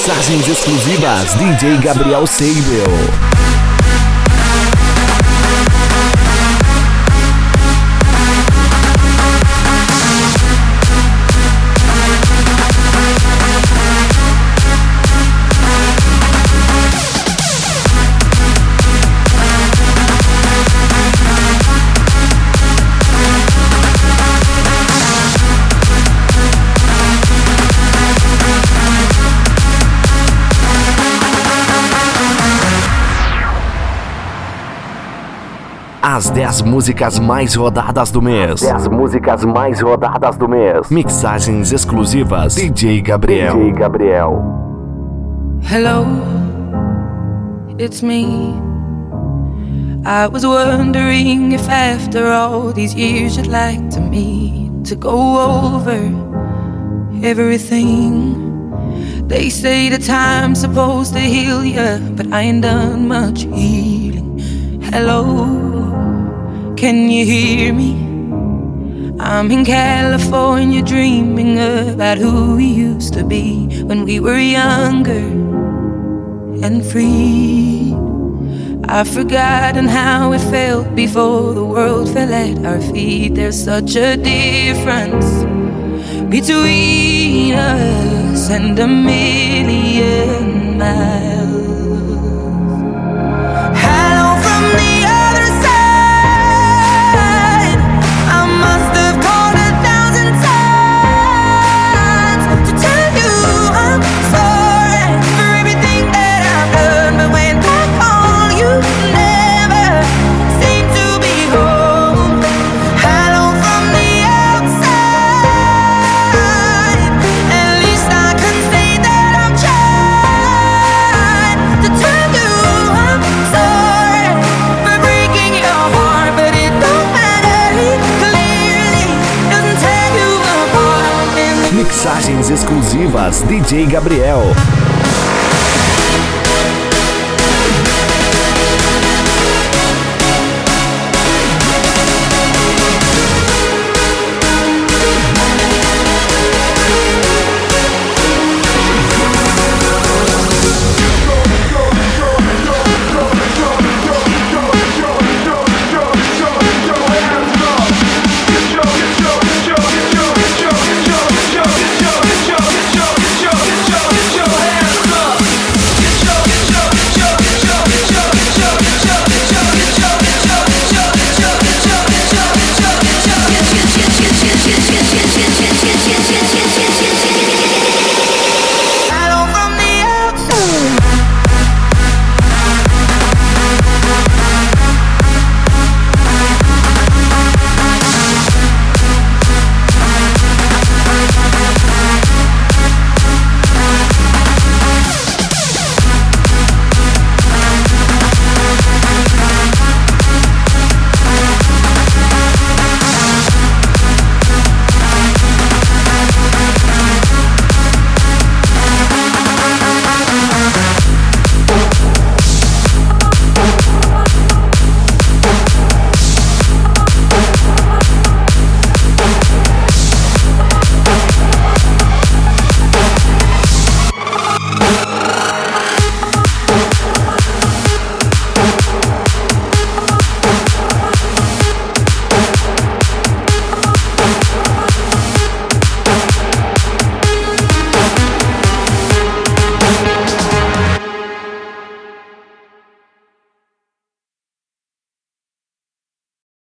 Mixagens exclusivas DJ Gabriel Seibel. As 10 músicas mais rodadas do mês. 10 músicas mais rodadas do mês. Mixagens exclusivas DJ Gabriel. DJ Gabriel. Hello, it's me. I was wondering if after all these years you'd like to meet to go over everything. They say the time's supposed to heal ya, but I ain't done much healing. Hello, can you hear me? I'm in California dreaming about who we used to be when we were younger and free. I've forgotten how it felt before the world fell at our feet. There's such a difference between us and a million miles. Hello from the other side. I must have called 1,000 times to tell you I'm sorry for everything that I've done, but when I call you never seem to be home. Hello from the outside. At least I can say that I've tried to tell you I'm sorry for breaking your heart, but it don't matter. It clearly doesn't tear you apart. Mixagens exclusivas DJ Gabriel.